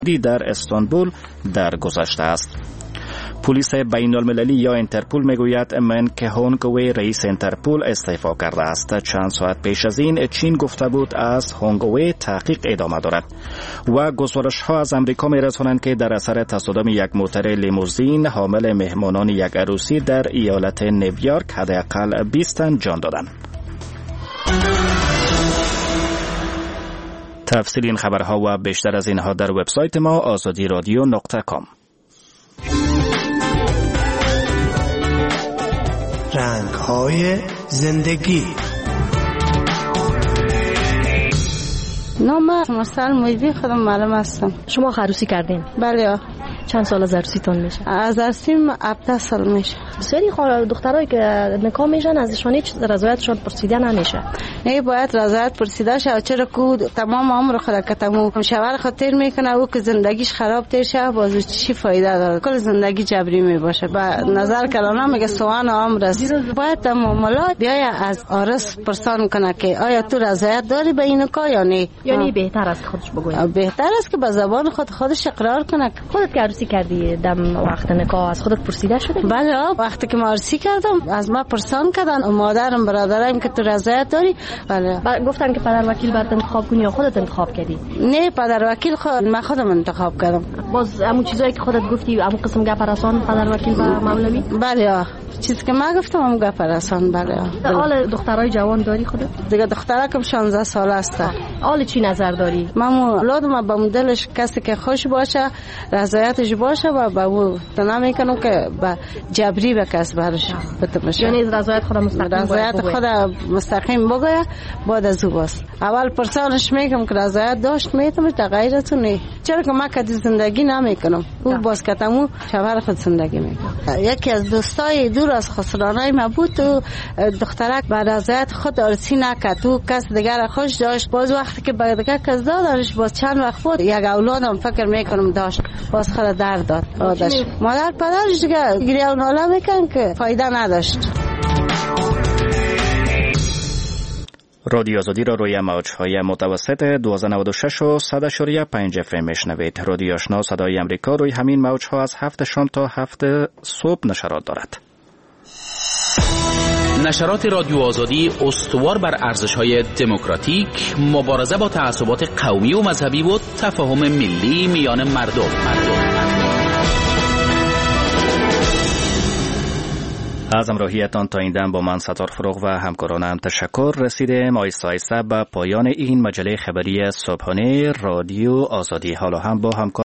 در استانبول درگذشته است. پلیس بین المللی یا اینترپول میگوید من که هونگوی رئیس اینترپول استعفا کرده است. چند ساعت پیش از این چین گفته بود از هونگوی تحقیق ادامه دارد و گزارش ها از امریکا میرسانند که در اثر تصادم یک موتر لیموزین حامل مهمانان یک عروسی در ایالت نیویورک حداقل 20 تن جان دادند. تفصیل این خبرها و بیشتر از اینها در وبسایت ما azadiradio.com. رنگ‌های زندگی. نام مرسل محبی، خودم معلم هستم. شما عروسی کردین؟ بله. چند سال از عروسیتون میشه؟ از عروسیم 17 سال میشه. بسیاری دخترایی که نکاح میشن ازشون هیچ رضایتشون پرسیده نمیشه. نه، باید رضایت پرسیده شه، چرا که تمام عمر خود که تمام شوهر خاطر میکنه او که زندگیش خراب تر شه، باز چی فایده داره؟ کل زندگی جبری میباشه. با نظر کلانا میگه سوان عمر است. باید معاملات بیای از عروس پرسان کنه که آیا تو رضایت داری به این نکاح یا نه. یعنی بهتر است خودش بگه. بهتر است که به زبان خودش اقرار کنه. خودت که عروسی کردی دم وقت نکاح از خودت پرسیده شده؟ بله، وقتی که عروسی کردم از ما پرسان کردن، مادرم برادرم که تو رضایت داری. بله. گفتن که پدر وکیل باید انتخاب کنی یا خودت انتخاب کردی؟ نه، پدر وکیل من خودم انتخاب کردم. باز همون چیزایی که خودت گفتی همون قسم گپ رسان پدر وکیل و مولوی؟ بله، چیزی که من گفتم همون گپ رسان. بله. حال دخترای جوان داری خودت؟ دیگه دخترکم 16 ساله است. حال چی نظر داری؟ من اولادم به مدلش کسی که خوش باشه، رضایتش باشه و به او نمیکنم که به جبری به کس برش بتمشه. یعنی رضایت خود مستقیم بگه بعد از او باست. اول پرسانش میگم که رضایت داشت میتم تا غیرت نه، چرا که من کدی زندگی نمیکنم، او باز کتمو شوهر خود زندگی میکنه. یکی از دوستای دور از خسرانای ما بود، تو دخترک به رضایت خود عروسی نکرد، تو کس دیگر خوش داشت. باز وقتی که به دیگر کس دادنش باز چند وقت بود یک اولادم فکر میکنم داشت، باز خود درد داد. مادر پدرش دیگه گریه و ناله میکن که فایده نداشت. رادیو آزادی را روی موج‌های متوسط 1296 و 100.5 FM میشنوید. رادیو آشنا صدای امریکا روی همین موج‌ها از 7 شام تا 7 صبح نشرات دارد. نشرات رادیو آزادی استوار بر ارزش‌های دموکراتیک، مبارزه با تعصبات قومی و مذهبی و تفاهم ملی میان مردم. از همراهیتان تا این دم با من ستار فروغ و همکارانم تشکر. رسیدیم آیسته به پایان این مجله خبری صبحانه رادیو آزادی. حالا هم با همکار